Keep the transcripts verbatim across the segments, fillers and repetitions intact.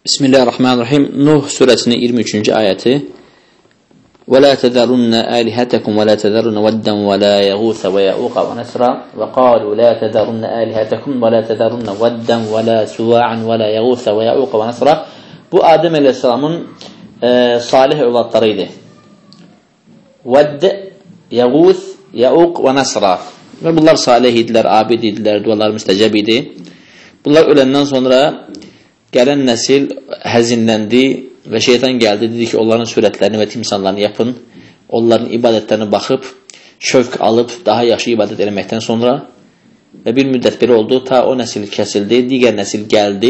Bismillahirrahmanirrahim. Nuh surəsinin iyirmi üçüncü ayəti. Və la təzərunna əlihətəkum və la təzərunna vəddən və la yəğusə və yəuqa və nəsra və qalu la təzərunna əlihətəkum və la təzərunna vəddən və la suva'an və la yəğusə və yəuqa və nəsra. Bu Adəm əleyhissalamın e, salih övladları idi. Vədd, yəğus, yəuq və nəsra. Və bunlar salih idilər, abid idilər, dualar müstəcəb idi. Bunlar öləndən sonra gələn nəsil həzinləndi və şeytan gəldi, dedi ki, onların surətlərini və timsallarını yapın, onların ibadətlərini baxıb, şövq alıb, daha yaxşı ibadət eləməkdən sonra və bir müddət belə oldu, ta o nəsil kəsildi, digər nəsil gəldi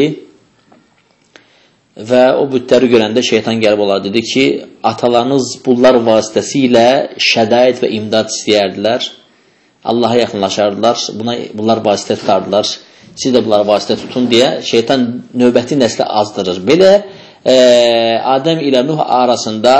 və o bütləri görəndə şeytan gəlib olar, dedi ki, atalarınız bunlar vasitəsilə şədait və imdad istəyərdilər, Allaha yaxınlaşardılar, buna, bunlar vasitə tutardılar, siz də bunları vasitə tutun deyə şeytan növbəti nəslə azdırır. Belə e, Adəm ilə Nuh arasında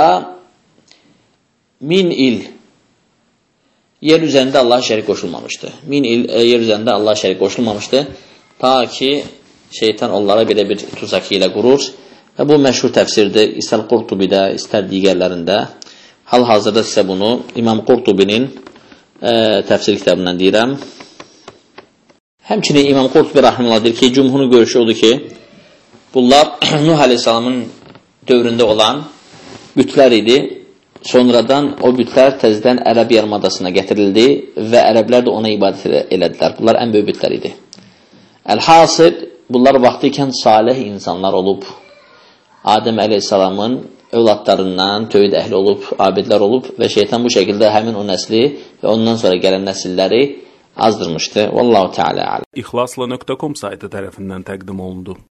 min il yer üzərində Allah şərik qoşulmamışdı. Min il e, yer üzərində Allah şərik qoşulmamışdı. Ta ki şeytan onlara belə bir tuzak ilə qurur. Və bu məşhur təfsirdir. İstər Qurtubidə, istər digərlərində. Hal-hazırda sizə bunu İmam Qurtubinin e, təfsir kitabından deyirəm. Həmçinin İmam Qurtubi rahimehullah deyir ki, cümhurun görüşü odur ki, bunlar Nuh aleyhissalamın dövründə olan bütlər idi. Sonradan o bütlər təzədən Ərəb yarımadasına gətirildi və ərəblər də ona ibadət elədilər. Bunlar ən böyük bütlər idi. Əl-hasıl, bunlar vaxtı ikən salih insanlar olub, Adəm aleyhissalamın övladlarından tövhid əhli olub, abidlər olub və şeytan bu şəkildə həmin o nəsli və ondan sonra gələn nəsilləri azdırmışdı. Vallahu Teala alim. İxlasla nöqtə com saytı tərəfindən təqdim olundu.